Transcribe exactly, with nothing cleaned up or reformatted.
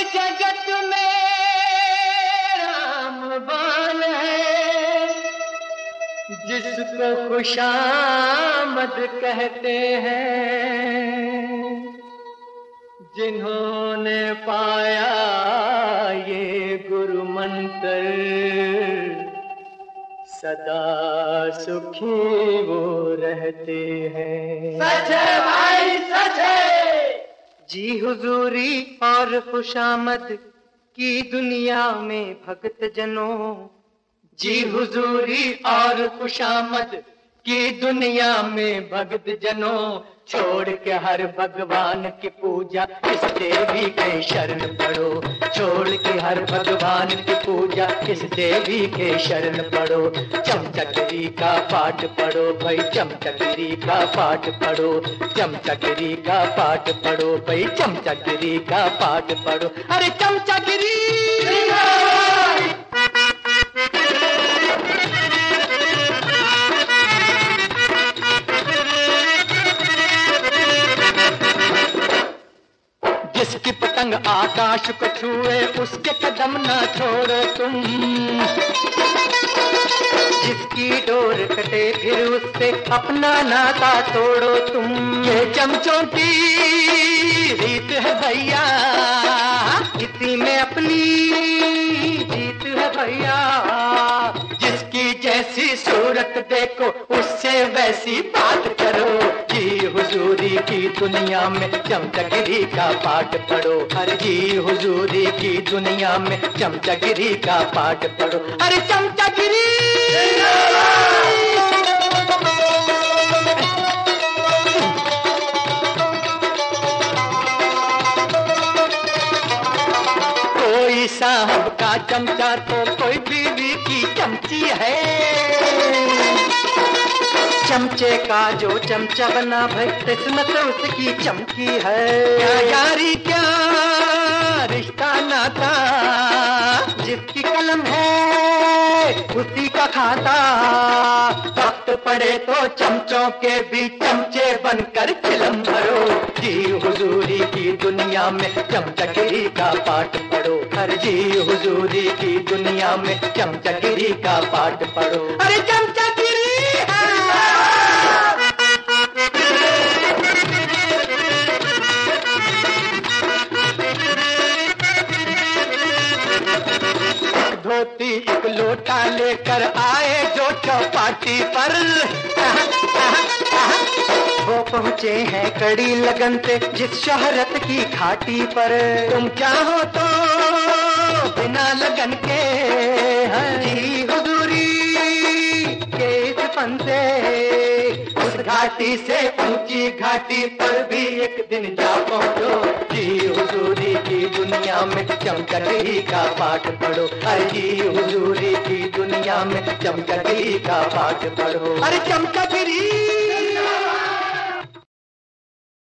जगत में रामबान है, जिसको खुशामद कहते हैं, जिन्होंने पाया ये गुरु मंत्र, सदा सुखी वो रहते हैं। सच है भाई, सच है। जी हुजूरी और खुशामद की दुनिया में भगत जनों, जी हुजूरी और खुशामद की दुनिया में भगत जनों, छोड़ के हर भगवान की पूजा इस देवी के शरण पड़ो, छोड़ के हर भगवान की पूजा इस देवी के शरण पड़ो। चमचकरी का पाठ पढ़ो भाई, चमचकरी का पाठ पढ़ो, चमचकरी का पाठ पढ़ो भाई, चमचकरी का पाठ पढ़ो। अरे चमचकरी जिसकी पतंग आकाश को छुए उसके कदम ना छोड़ो तुम, जिसकी डोर कटे फिर उससे अपना नाता तोड़ो तुम। ये चमचों की रीत है भैया, इसी में अपनी जीत है भैया। जिसकी जैसी सूरत देखो उससे वैसी बात करो, जी हुजूरी की दुनिया में चमचगिरी का पाठ पढ़ो। अरे जी हुजूरी की दुनिया में चमचगिरी का पाठ पढ़ो। अरे चमचगिरी कोई साहब का चमचा तो कोई बीवी की चमची है, चमचे का जो चमचा बना भाई किस्मत उसकी चमकी है। क्या यारी क्या रिश्ता नाता, जिसकी कलम है उसी का खाता। वक्त पड़े तो चमचों के भी चमचे बनकर चिलम भरो, जी हुजूरी की दुनिया में चमचगिरी का पाठ पढ़ो। हर जी हुजूरी की दुनिया में चमचगिरी का पाठ पढ़ो। अरे चमचगिरी धोती एक लोटा लेकर आए जो चौपाटी पर, वो पहुँचे हैं कड़ी लगन से जिस शोहरत की घाटी पर। तुम चाहो तो बिना लगन के हरी हुजूरी के इस फन से उस घाटी से ऊंची घाटी पर भी एक दिन जा पहुँचो, जी हुजूरी की दुनिया में चमचगिरी का पाठ पढ़ो। अरे जी हुजूरी की दुनिया में चमचगिरी का पाठ पढ़ो। अरे चमचगिरी